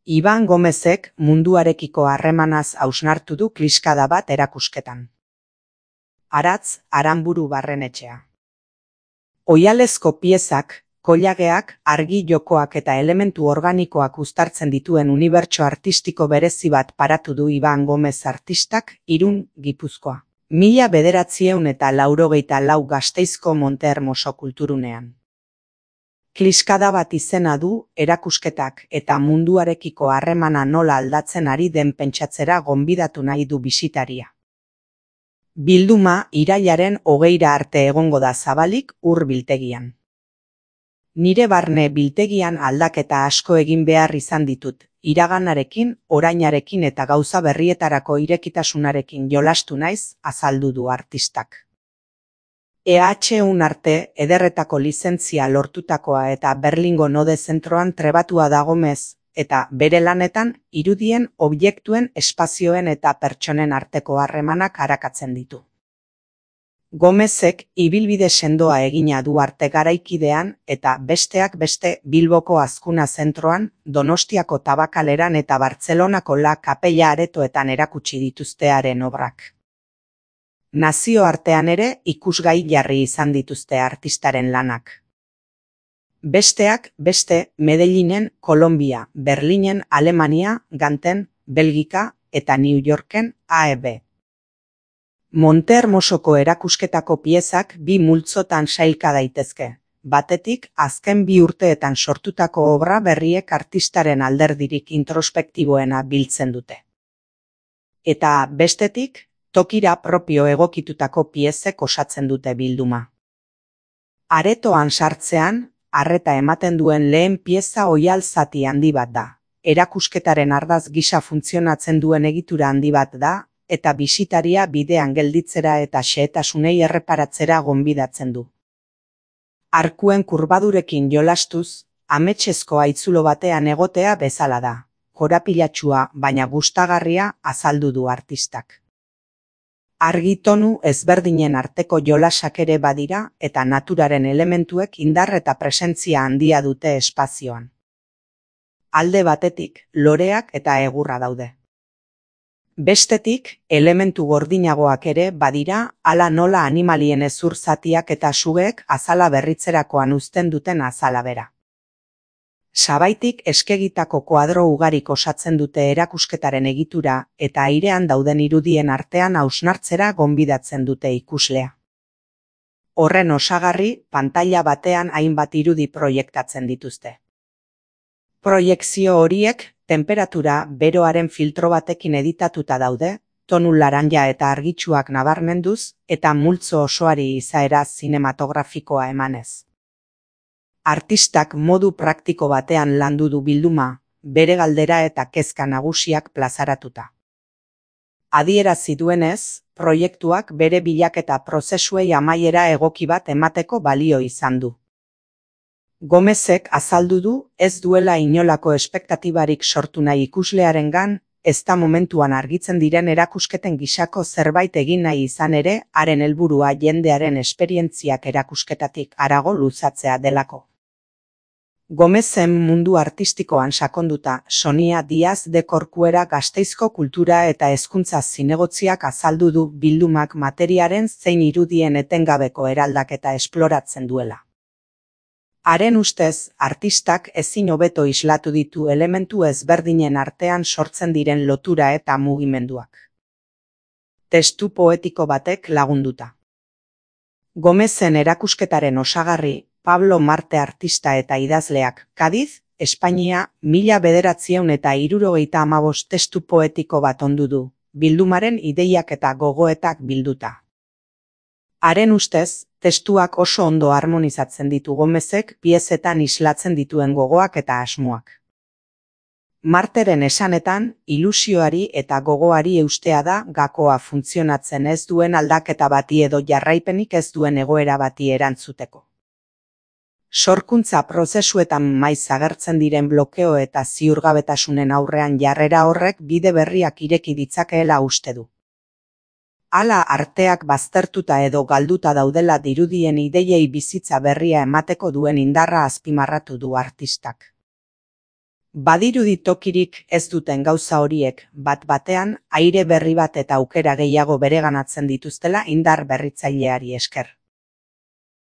Iban Gomezek munduarekiko harremanaz hausnartu du kliskada bat erakusketan. Aratz Aranburu Barrenetxea. Oihalezko piezak, kollageak, argi jokoak eta elementu organikoak uztartzen dituen unibertso artistiko berezi bat paratu du Iban Gomez artistak Irun, Gipuzkoa. 1984 Gasteizko Monte Hermoso kulturunean. Kliskada bat izena du erakusketak eta munduarekiko harremana nola aldatzen ari den pentsatzera gonbidatu nahi du bisitaria. Bilduma irailaren 20 arte egongo da zabalik Ur biltegian. Nire barne biltegian aldaketa asko egin behar izan ditut, iraganarekin, orainarekin eta gauza berrietarako irekitasunarekin jolastu naiz, azaldu du artistak. EH1 arte ederretako lizentzia lortutakoa eta Berlingo Node Zentroan trebatua da Gomez, eta bere lanetan irudien, objektuen, espazioen eta pertsonen arteko harremanak arakatzen ditu. Gomezek ibilbide sendoa egina du arte garaikidean eta besteak beste Bilboko Azkuna Zentroan, Donostiako Tabakaleran eta Bartzelonako La Kapella aretoetan erakutsi dituztearen obrak. Nazioartean ere ikusgai jarri izan dituzte artistaren lanak. Besteak beste Medellinen, Kolonbia, Berlinen, Alemania, Ganten, Belgika eta New Yorken AEB. Monte Hermosoko erakusketako piezak bi multzotan sailka daitezke. Batetik, azken 2 urteetan sortutako obra berriek artistaren alderdirik introspektiboena biltzen dute. Eta bestetik, tokira propio egokitutako piezek osatzen dute bilduma. Aretoan sartzean, arreta ematen duen lehen pieza oihal zati handi bat da. Erakusketaren ardaz gisa funtzionatzen duen egitura handi bat da, eta bisitaria bidean gelditzera eta xehetasunei erreparatzera gonbidatzen du. Arkuen kurbadurekin jolastuz, ametsezko haitzulo batean egotea bezala da. Korapilatsua baina gustagarria azaldu du artistak. Argi tonu ezberdinen arteko jolasak ere badira eta naturaren elementuek indar eta presentzia handia dute espazioan. Alde batetik, loreak eta egurra daude. Bestetik, elementu gordinagoak ere badira, hala nola animalien hezur zatiak eta sugeek azala berritzerakoan uzten duten azala bera. Sabaitik eskegitako koadro ugarik osatzen dute erakusketaren egitura eta airean dauden irudien artean hausnartzera gonbidatzen dute ikuslea. Horren osagarri, pantaila batean hainbat irudi proiektatzen dituzte. Proiekzio horiek, temperatura beroaren filtro batekin editatuta daude, tonu laranja eta argitsuak nabarmenduz, eta multzo osoari izaera zinematografikoa emanez. Artistak modu praktiko batean landu du bilduma, bere galdera eta kezka nagusiak plazaratuta. Adierazi duenez, proiektuak bere bilaketa prozesuei amaiera egoki bat emateko balio izan du. Gomezek azaldu du ez duela inolako espektatibarik sortu nahi ikuslearengan, ez da momentuan argitzen diren erakusketen gisako zerbait egin nahi izan ere, haren helburua jendearen esperientziak erakusketatik harago luzatzea delako. Gomezen mundu artistikoan sakonduta, Sonia Diaz de Corcuera Gasteizko kultura eta hezkuntza zinegotziak azaldu du bildumak materiaren zein irudien etengabeko eraldaketa esploratzen duela. Haren ustez, artistak ezin hobeto islatu ditu elementu ezberdinen artean sortzen diren lotura eta mugimenduak. Testu poetiko batek lagunduta. Gomezen erakusketaren osagarri, Pablo Marte artista eta idazleak, Kadiz, Espainia, 1975 testu poetiko bat ondu du, bildumaren ideiak eta gogoetak bilduta. Haren ustez, testuak oso ondo harmonizatzen ditu Gomezek piezetan islatzen dituen gogoak eta asmoak. Marteren esanetan, ilusioari eta gogoari eustea da gakoa funtzionatzen ez duen aldaketa bati edo jarraipenik ez duen egoera bati erantzuteko. Sorkuntza prozesuetan maiz agertzen diren blokeo eta ziurgabetasunen aurrean jarrera horrek bide berriak ireki ditzakeela uste du. Hala arteak baztertuta edo galduta daudela dirudien ideiei bizitza berria emateko duen indarra azpimarratu du artistak. Badirudi tokirik ez duten gauza horiek bat-batean aire berri bat eta aukera gehiago bereganatzen dituztela indar berritzaileari esker.